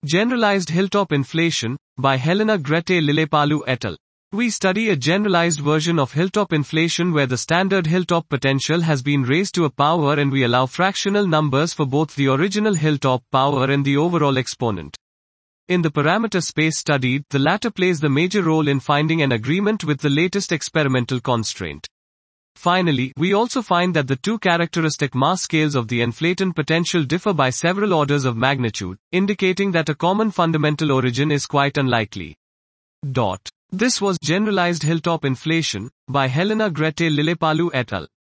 Generalized hilltop inflation, by Helena Grete Lillepalu et al. We study a generalized version of hilltop inflation where the standard hilltop potential has been raised to a power and we allow fractional numbers for both the original hilltop power and the overall exponent. In the parameter space studied, the latter plays the major role in finding an agreement with the latest experimental constraint. Finally, we also find that the two characteristic mass scales of the inflaton potential differ by several orders of magnitude, indicating that a common fundamental origin is quite unlikely. This was Generalized Hilltop Inflation, by Helena Grete Lillepalu et al.